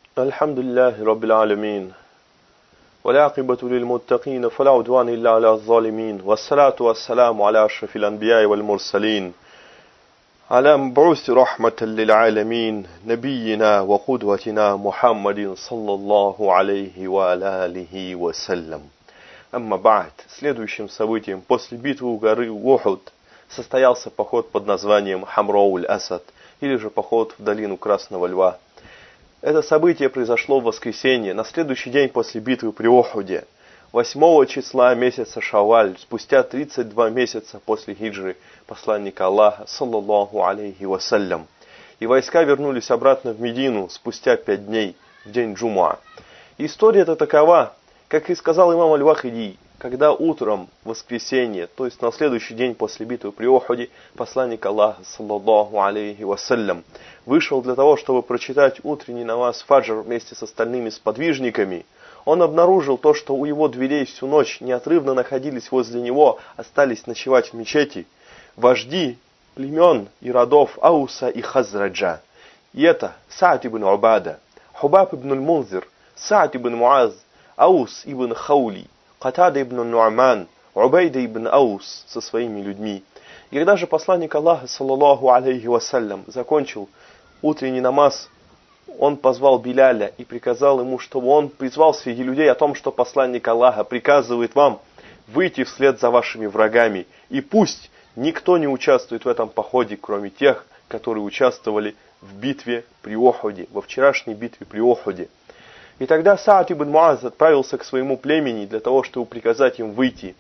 الحمد لله رب العالمين والعاقبة للمتقين فلا عدوان إلا على الظالمين والصلاة والسلام على أشرف الأنبياء والمرسلين على مبعوث رحمة للعالمين نبينا وقدوتنا محمد صلى الله عليه وآله وسلم. Амма ба'д. Следующим событием после битвы у горы Ухуд состоялся поход под названием Хамроуль-Асад, или же поход в долину Красного Льва. Это событие произошло в воскресенье, на следующий день после битвы при Ухуде, 8 числа месяца Шавваль, спустя 32 месяца после хиджры посланника Аллаха, саллаллаху алейхи вассалям. И войска вернулись обратно в Медину спустя 5 дней, в день Джумуа. История эта такова, как и сказал имам Аль-Вахиди, когда утром в воскресенье, то есть на следующий день после битвы при Ухуде, посланник Аллаха, саллаллаху алейхи вассалям, вышел для того, чтобы прочитать утренний намаз фаджр вместе с остальными сподвижниками, он обнаружил то, что у его дверей всю ночь неотрывно находились возле него, остались ночевать в мечети, вожди племен и родов Ауса и Хазраджа. И это Саад ибн Убада, Хубаб ибн Аль-Мунзир, Саад ибн Муаз, Аус ибн Хаули, Катада ибн Ну'ман, Убайда ибн Аус со своими людьми. И когда же посланник Аллаха, саллаллаху алейхи вассалям, закончил утренний намаз, он позвал Биляля и приказал ему, чтобы он призвал среди людей о том, что посланник Аллаха приказывает вам выйти вслед за вашими врагами. И пусть никто не участвует в этом походе, кроме тех, которые участвовали в битве при Ухуде, во вчерашней битве при Ухуде. И тогда Саад ибн Муаз отправился к своему племени для того, чтобы приказать им выйти.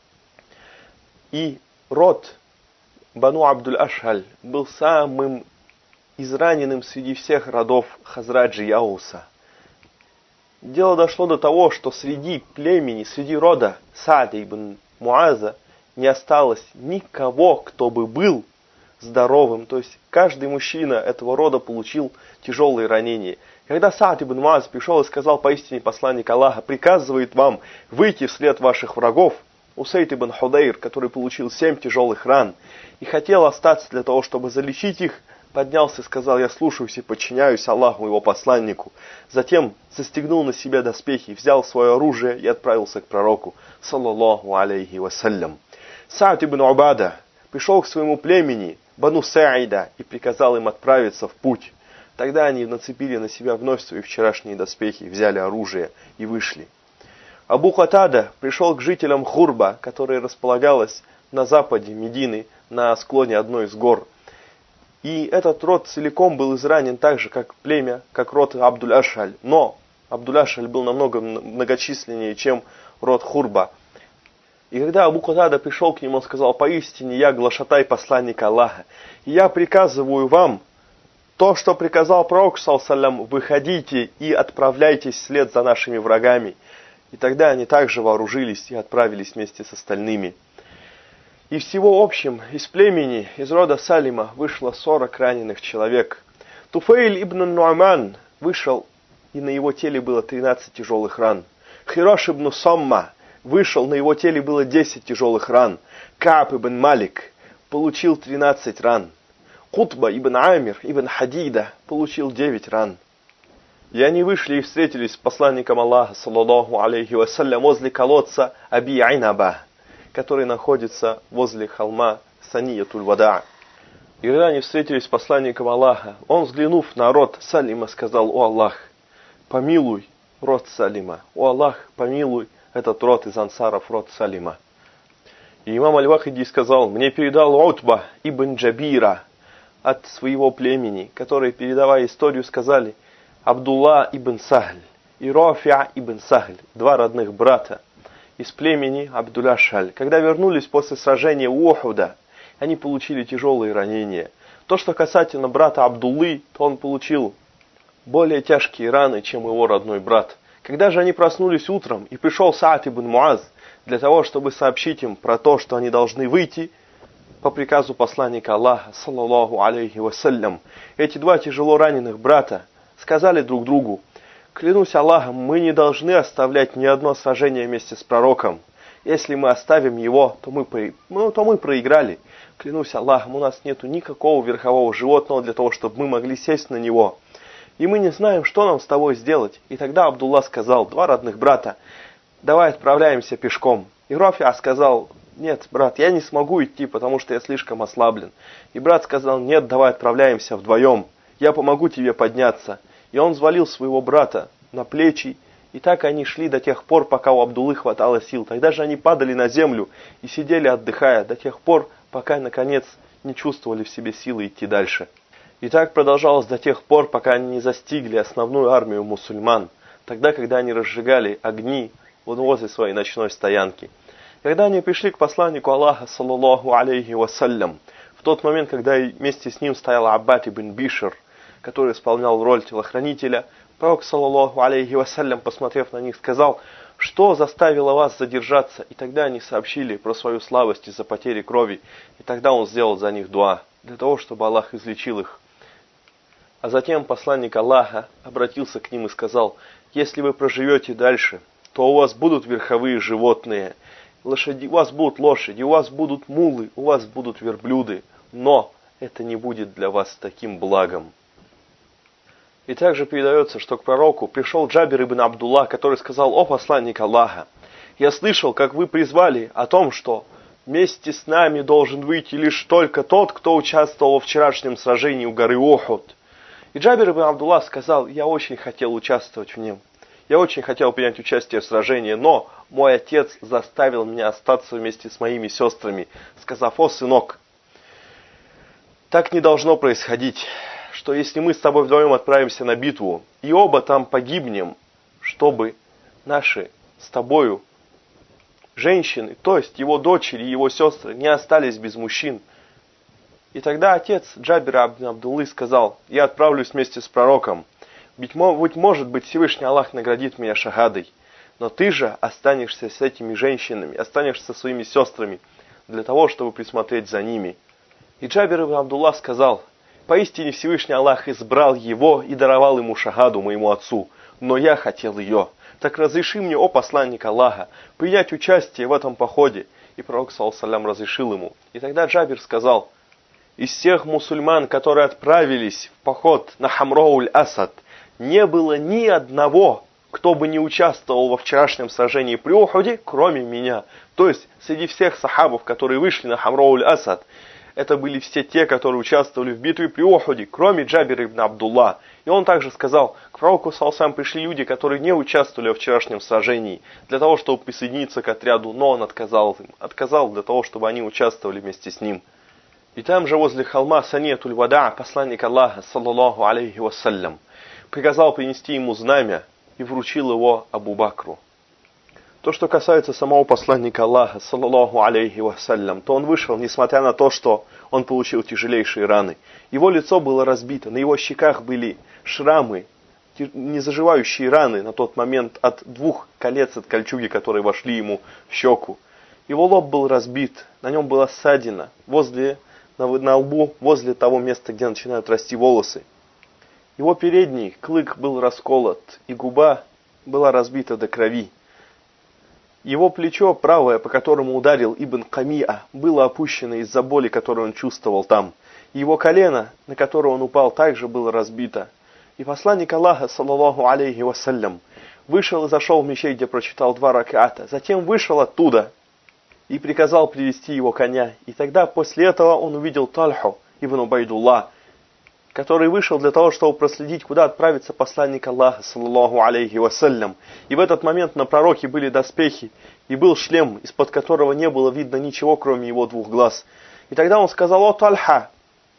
И род Бану Абдуль-Ашхаль был самым израненным среди всех родов Хазраджи и Ауса. Дело дошло до того, что среди племени, среди рода Саада ибн Муаза не осталось никого, кто бы был здоровым. То есть каждый мужчина этого рода получил тяжелые ранения. Когда Саад ибн Муаз пришел и сказал: поистине посланник Аллаха приказывает вам выйти вслед ваших врагов, Усейд ибн Худайр, который получил 7 тяжелых ран и хотел остаться для того, чтобы залечить их, поднялся и сказал: я слушаюсь и подчиняюсь Аллаху и его посланнику. Затем застегнул на себя доспехи, взял свое оружие и отправился к пророку, саллаллаху алейхи вассалям. Саад ибн Убада пришел к своему племени, Бану Саида, и приказал им отправиться в путь. Тогда они нацепили на себя вновь свои вчерашние доспехи, взяли оружие и вышли. Абу Катада пришел к жителям Хурба, которая располагалась на западе Медины, на склоне одной из гор. И этот род целиком был изранен так же, как племя, как род Абдуль-Ашхаль. Но Абдуль-Ашхаль был намного многочисленнее, чем род Хурба. И когда Абу Катада пришел к нему, он сказал: поистине я глашатай посланника Аллаха, и я приказываю вам то, что приказал пророк, саллаллаху, выходите и отправляйтесь вслед за нашими врагами. И тогда они также вооружились и отправились вместе с остальными. И всего общем из племени, из рода Салима, вышло 40 раненых человек. Туфейль ибн Ну'ман вышел, и на его теле было 13 тяжелых ран. Хирош ибн Самма вышел, на его теле было 10 тяжелых ран. Кааб ибн Малик получил 13 ран. Кутба ибн Амир ибн Хадида получил 9 ран. И они вышли и встретились с посланником Аллаха, саллаллаху алейхи вассалям, возле колодца Аби Айнаба, который находится возле холма Саниятуль-Вада. И когда они встретились с посланником Аллаха, он, взглянув на род Салима, сказал: о Аллах, помилуй род Салима. О Аллах, помилуй этот род из ансаров, род Салима. И имам Аль-Вахиди сказал: мне передал Утба ибн Джабира от своего племени, которые, передавая историю, сказали: Абдулла ибн Сахль и Рафи'а ибн Сахль, 2 родных брата из племени Абдуль-Ашхаль, когда вернулись после сражения у Ухуда, они получили тяжелые ранения. То, что касательно брата Абдуллы, то он получил более тяжкие раны, чем его родной брат. Когда же они проснулись утром, и пришел Саад ибн Муаз для того, чтобы сообщить им про то, что они должны выйти, по приказу посланника Аллаха, саллаллаху алейхи вассалям, эти 2 тяжело раненых брата сказали друг другу: клянусь Аллахом, мы не должны оставлять ни одно сражение вместе с пророком. Если мы оставим его, то мы проиграли. Клянусь Аллахом, у нас нету никакого верхового животного для того, чтобы мы могли сесть на него. и мы не знаем, что нам с тобой сделать. И тогда Абдулла сказал: два родных брата, давай отправляемся пешком. И Рафиа сказал: нет, брат, я не смогу идти, потому что я слишком ослаблен. И брат сказал: нет, давай отправляемся вдвоем, я помогу тебе подняться. И он взвалил своего брата на плечи, и так они шли до тех пор, пока у Абдуллы хватало сил. Тогда же они падали на землю и сидели, отдыхая, до тех пор, пока, наконец, не чувствовали в себе силы идти дальше. И так продолжалось до тех пор, пока они не застигли основную армию мусульман, тогда, когда они разжигали огни возле своей ночной стоянки. Когда они пришли к посланнику Аллаха, саллаллаху алейхи вассалям, в тот момент, когда вместе с ним стоял Аббад ибн Бишр, который исполнял роль телохранителя, пророк, саллаллаху алейхи вассалям, посмотрев на них, сказал: что заставило вас задержаться? И тогда они сообщили про свою слабость из-за потери крови. И тогда он сделал за них дуа, для того, чтобы Аллах излечил их. А затем посланник Аллаха обратился к ним и сказал: если вы проживете дальше, то у вас будут верховые животные, у вас будут лошади, у вас будут мулы, у вас будут верблюды, но это не будет для вас таким благом. И также передается, что к пророку пришел Джабир ибн Абдулла, который сказал: о посланник Аллаха, я слышал, как вы призвали о том, что вместе с нами должен выйти лишь только тот, кто участвовал во вчерашнем сражении у горы Ухуд. И Джабир ибн Абдулла сказал: я очень хотел участвовать в нем. Я очень хотел принять участие в сражении, но мой отец заставил меня остаться вместе с моими сестрами, сказав: о, сынок, так не должно происходить, что если мы с тобой вдвоем отправимся на битву, и оба там погибнем, чтобы наши с тобою женщины, то есть его дочери и его сестры, не остались без мужчин. И тогда отец Джабира ибн Абдуллы сказал: я отправлюсь вместе с пророком. Ведь может быть, Всевышний Аллах наградит меня шахадой. Но ты же останешься с этими женщинами, останешься со своими сестрами, для того, чтобы присмотреть за ними. И Джабир ибн Абдулла сказал: поистине Всевышний Аллах избрал его и даровал ему шахаду, моему отцу, но я хотел ее. Так разреши мне, о посланник Аллаха, принять участие в этом походе. И пророк, саллаллаху алейхи ва саллям, разрешил ему. И тогда Джабир сказал: из всех мусульман, которые отправились в поход на Хамроуль-Асад, не было ни одного, кто бы не участвовал во вчерашнем сражении при Ухуде, кроме меня. То есть, среди всех сахабов, которые вышли на Хамроуль-Асад, это были все те, которые участвовали в битве при Ухуде, кроме Джабира ибн Абдулла. И он также сказал: к пророку саллаллаху пришли люди, которые не участвовали во вчерашнем сражении, для того, чтобы присоединиться к отряду, но он отказал им. Отказал для того, чтобы они участвовали вместе с ним. И там же возле холма Саниятуль-Вада посланник Аллаха, саллаллаху алейхи вассалям, приказал принести ему знамя и вручил его Абу Бакру. То, что касается самого посланника Аллаха, саллаллаху алейхи вассалям, то он вышел, несмотря на то, что он получил тяжелейшие раны. Его лицо было разбито, на его щеках были шрамы, незаживающие раны на тот момент от 2 колец от кольчуги, которые вошли ему в щеку. Его лоб был разбит, на нем была ссадина на лбу, возле того места, где начинают расти волосы. Его передний клык был расколот, и губа была разбита до крови. Его плечо правое, по которому ударил Ибн Камиа, было опущено из-за боли, которую он чувствовал там. Его колено, на которое он упал, также было разбито. И посланник Аллаха, саллаллаху алейхи вассалям, вышел и зашел в мечеть, где прочитал 2 раката. Затем вышел оттуда и приказал привести его коня. И тогда после этого он увидел Тальху ибн Убайдулла, который вышел для того, чтобы проследить, куда отправится посланник Аллаха, саллаллаху алейхи вассалям. И в этот момент на пророке были доспехи, и был шлем, из-под которого не было видно ничего, кроме его 2 глаз. И тогда он сказал: о Тальха,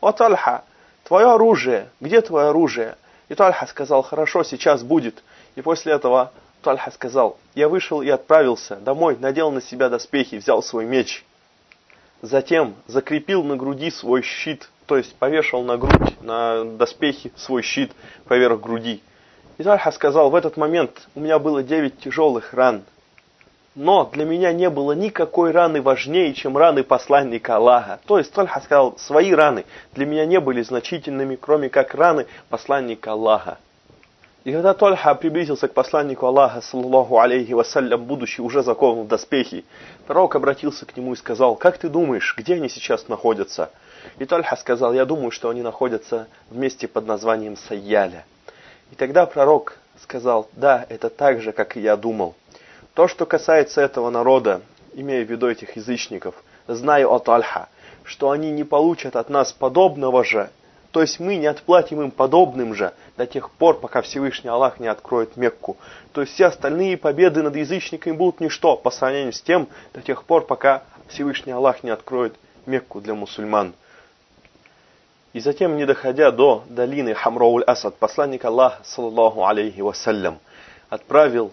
твое оружие, где твое оружие? И Тальха сказал: хорошо, сейчас будет. И после этого Тальха сказал: я вышел и отправился домой, надел на себя доспехи, взял свой меч. Затем закрепил на груди свой щит, то есть повешал на грудь, на доспехи свой щит поверх груди. И Тальха сказал: в этот момент у меня было 9 тяжелых ран. Но для меня не было никакой раны важнее, чем раны посланника Аллаха. То есть Тальха сказал: свои раны для меня не были значительными, кроме как раны посланника Аллаха. И когда Тальха приблизился к посланнику Аллаха, саллаллаху алейхи вассалям, будучи уже закован в доспехи, пророк обратился к нему и сказал: как ты думаешь, где они сейчас находятся? И Тальха сказал: я думаю, что они находятся в месте под названием Сайяля. И тогда пророк сказал: да, это так же, как и я думал. То, что касается этого народа, имея в виду этих язычников, знаю от Альха, что они не получат от нас подобного же, то есть мы не отплатим им подобным же до тех пор, пока Всевышний Аллах не откроет Мекку. То есть все остальные победы над язычниками будут ничто по сравнению с тем, до тех пор, пока Всевышний Аллах не откроет Мекку для мусульман. И затем, не доходя до долины Хамроуль-Асад, посланник Аллаха, саллаллаху алейхи вассалям, отправил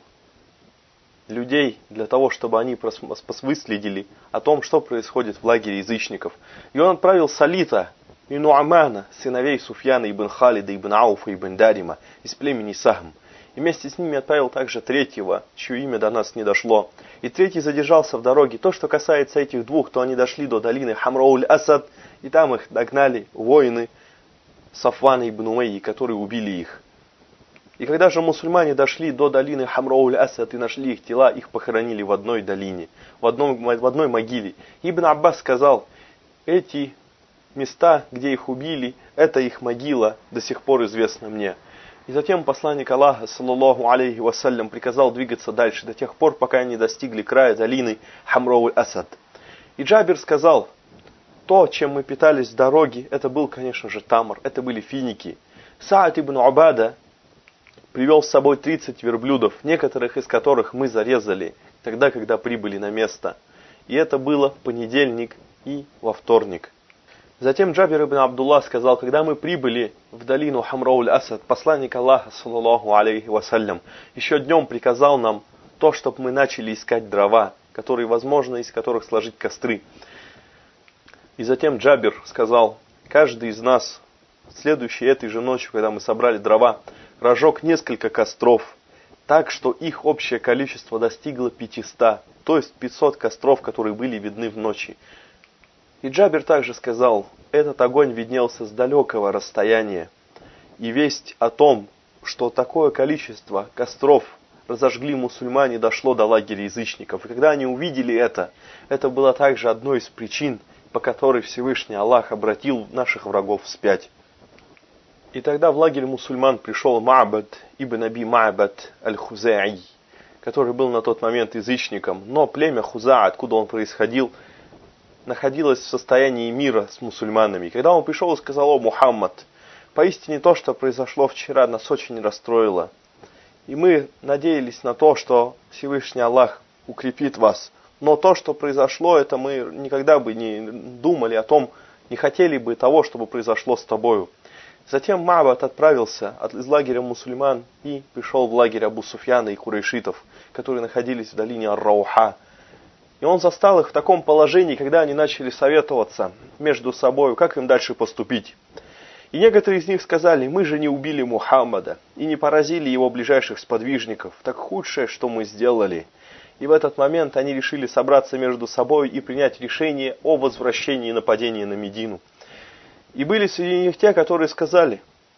людей для того, чтобы они выследили о том, что происходит в лагере язычников. И он отправил Салита и Нуамана, сыновей Суфьяна ибн Халида ибн Ауфа ибн Дарима, из племени Сахм. И вместе с ними отправил также третьего, чье имя до нас не дошло. И третий задержался в дороге. То, что касается этих двух, то они дошли до долины Хамроуль-Асад, и там их догнали воины Сафвана ибн Умайи, которые убили их. И когда же мусульмане дошли до долины Хамроуль-Асад и нашли их тела, их похоронили в одной долине, в одной могиле. Ибн Аббас сказал: эти места, где их убили, это их могила, до сих пор известна мне. И затем посланник Аллаха, саллаллаху алейхи вассалям, приказал двигаться дальше, до тех пор, пока они достигли края долины Хамроуль-Асад. И Джабир сказал: то, чем мы питались в дороге, это был, конечно же, тамр, это были финики. Саад ибн Убада привел с собой 30 верблюдов, некоторых из которых мы зарезали тогда, когда прибыли на место. И это было в понедельник и во вторник. Затем Джабир ибн Абдуллах сказал: когда мы прибыли в долину Хамроуль-Асад, посланник Аллаха, саллаллаху алейхи вассалям, еще днем приказал нам то, чтобы мы начали искать дрова, которые возможно, из которых сложить костры. И затем Джабир сказал: каждый из нас, следующей этой же ночью, когда мы собрали дрова, разжег несколько костров, так что их общее количество достигло 500, то есть 500 костров, которые были видны в ночи. И Джабир также сказал: этот огонь виднелся с далекого расстояния, и весть о том, что такое количество костров разожгли мусульмане, дошло до лагеря язычников. И когда они увидели это было также одной из причин, по которой Всевышний Аллах обратил наших врагов вспять. И тогда в лагерь мусульман пришел Ма'бад ибн Аби Ма'бад аль-Хуза'i, который был на тот момент язычником, но племя Хуза, откуда он происходил, находилось в состоянии мира с мусульманами. И когда он пришел и сказал: о Мухаммад, поистине то, что произошло вчера, нас очень расстроило. И мы надеялись на то, что Всевышний Аллах укрепит вас. Но то, что произошло, это мы никогда бы не думали о том, не хотели бы того, чтобы произошло с тобою. Затем Ма'бад отправился из лагеря мусульман и пришел в лагерь Абу Суфьяна и курайшитов, которые находились в долине Ар-Рауха. И он застал их в таком положении, когда они начали советоваться между собой, как им дальше поступить. И некоторые из них сказали: мы же не убили Мухаммада и не поразили его ближайших сподвижников. Так худшее, что мы сделали. И в этот момент они решили собраться между собой и принять решение о возвращении нападения на Медину. И были среди них те, которые сказали,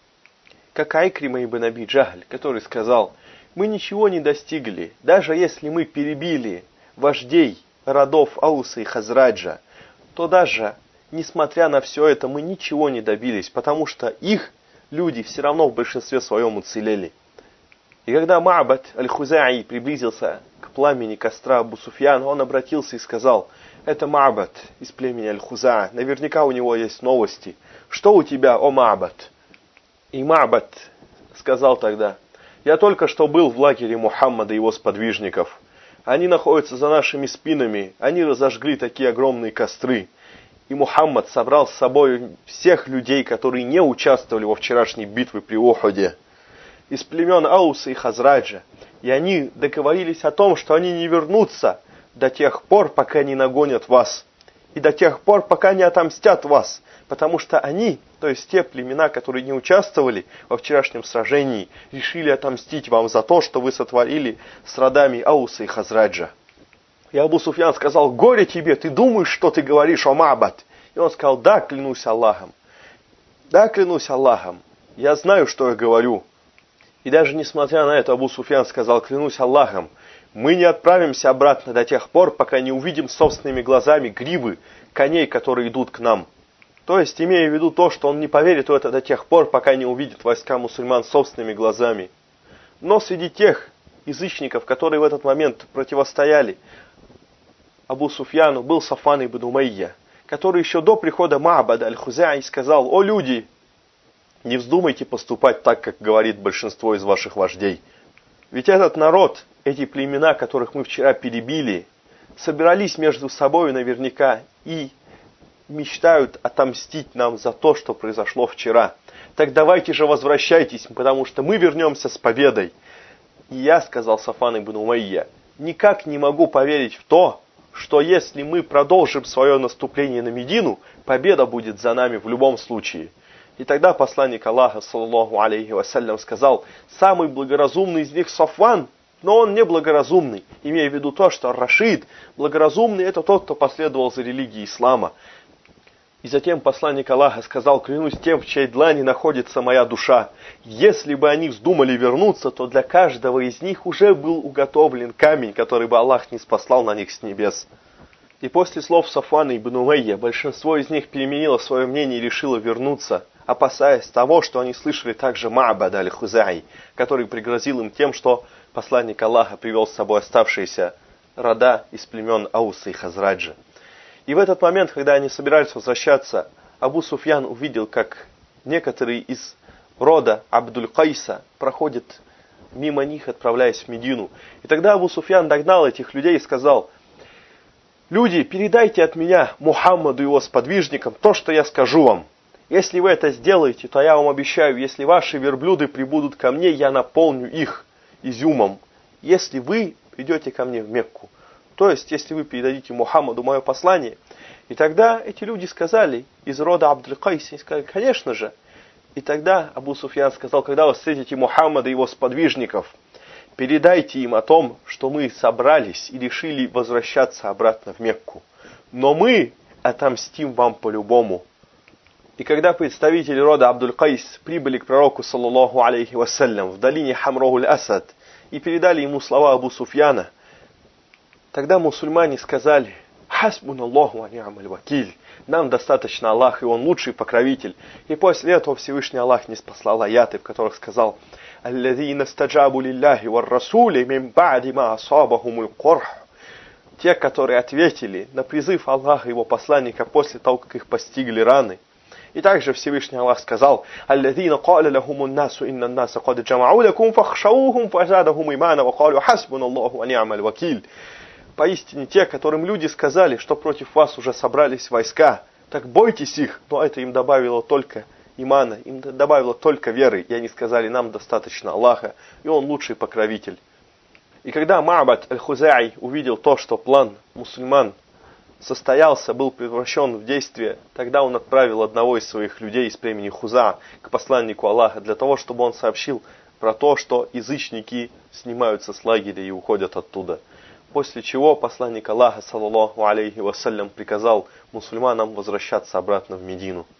как Айкрима ибн Аби Джахль, который сказал: мы ничего не достигли, даже если мы перебили вождей родов Ауса и Хазраджа, то даже, несмотря на все это, мы ничего не добились, потому что их люди все равно в большинстве своем уцелели. И когда Ма'бад аль-Хуза'i приблизился к пламени костра Абу Суфьяна, он обратился и сказал: это Ма'бад из племени аль-Хуза'a, наверняка у него есть новости. Что у тебя, о Ма'бад? И Ма'бад сказал тогда: я только что был в лагере Мухаммада и его сподвижников. Они находятся за нашими спинами, они разожгли такие огромные костры. И Мухаммад собрал с собой всех людей, которые не участвовали во вчерашней битве при Ухуде, из племен Ауса и Хазраджа. И они договорились о том, что они не вернутся до тех пор, пока не нагонят вас. И до тех пор, пока не отомстят вас. Потому что они, то есть те племена, которые не участвовали во вчерашнем сражении, решили отомстить вам за то, что вы сотворили с родами Ауса и Хазраджа. И Абу Суфьян сказал: горе тебе, ты думаешь, что ты говоришь, о Ма'бад? И он сказал: да, клянусь Аллахом. Да, клянусь Аллахом. Я знаю, что я говорю. И даже несмотря на это, Абу Суфьян сказал: клянусь Аллахом, мы не отправимся обратно до тех пор, пока не увидим собственными глазами гривы коней, которые идут к нам. То есть, имея в виду то, что он не поверит в это до тех пор, пока не увидит войска мусульман собственными глазами. Но среди тех язычников, которые в этот момент противостояли Абу Суфьяну, был Сафван ибн Умайя, который еще до прихода Ма'бада аль-Хузаи сказал: «О люди, не вздумайте поступать так, как говорит большинство из ваших вождей. Ведь этот народ, эти племена, которых мы вчера перебили, собирались между собой наверняка и мечтают отомстить нам за то, что произошло вчера. Так давайте же возвращайтесь, потому что мы вернемся с победой». И я, сказал Сафван ибн Умайя, никак не могу поверить в то, что если мы продолжим свое наступление на Медину, победа будет за нами в любом случае. И тогда посланник Аллаха, саллаллаху алейхи вассалям, сказал: самый благоразумный из них Сафван, но он не благоразумный, имея в виду то, что Рашид, благоразумный, это тот, кто последовал за религией ислама. И затем посланник Аллаха сказал: клянусь тем, в чьей длани находится моя душа, если бы они вздумали вернуться, то для каждого из них уже был уготовлен камень, который бы Аллах не спаслал на них с небес. И после слов Сафвана ибн Умайя большинство из них переменило свое мнение и решило вернуться, опасаясь того, что они слышали также Ма'бада аль-Хузаи, который пригрозил им тем, что посланник Аллаха привел с собой оставшиеся рода из племен Ауса и Хазраджа. И в этот момент, когда они собирались возвращаться, Абу Суфьян увидел, как некоторые из рода Абдуль-Кайса проходят мимо них, отправляясь в Медину. И тогда Абу Суфьян догнал этих людей и сказал: люди, передайте от меня Мухаммаду и его сподвижникам то, что я скажу вам. Если вы это сделаете, то я вам обещаю, если ваши верблюды прибудут ко мне, я наполню их изюмом, если вы придете ко мне в Мекку. То есть, если вы передадите Мухаммаду мое послание. И тогда эти люди сказали, из рода Абдуль-Кайса, сказали: конечно же. И тогда Абу Суфьян сказал: когда вы встретите Мухаммада и его сподвижников, передайте им о том, что мы собрались и решили возвращаться обратно в Мекку. Но мы отомстим вам по-любому. И когда представители рода Абдуль-Кайс прибыли к пророку, саллаллаху алейхи вассалям, в долине Хамрогуль-Асад и передали ему слова Абу Суфьяна, тогда мусульмане сказали: «Хасбун Аллаху ва ни'маль вакиль». Нам достаточно Аллах, и Он лучший покровитель. И после этого Всевышний Аллах не спаслал аяты, в которых сказал: «Аллазина стаджабу лилляхи вар расули мин ба'ди ма асабахумуль корх». Те, которые ответили на призыв Аллаха и его посланника после того, как их постигли раны. И также Всевышний Аллах сказал: «Аллазина каля лахумун насу инна наса кад джамау лакум фахшаухум фазадахум имана ва калю хасбун Аллаху ва ни'маль вакиль». Поистине те, которым люди сказали, что против вас уже собрались войска, так бойтесь их, но это им добавило только имана, им добавило только веры, и они сказали: нам достаточно Аллаха, и Он лучший покровитель. И когда Ма'бад аль-Хузаи увидел то, что план мусульман состоялся, был превращен в действие, тогда он отправил одного из своих людей из племени Хуза к посланнику Аллаха, для того, чтобы он сообщил про то, что язычники снимаются с лагеря и уходят оттуда. После чего посланник Аллаха, саллаллаху алейхи вассалям, приказал мусульманам возвращаться обратно в Медину.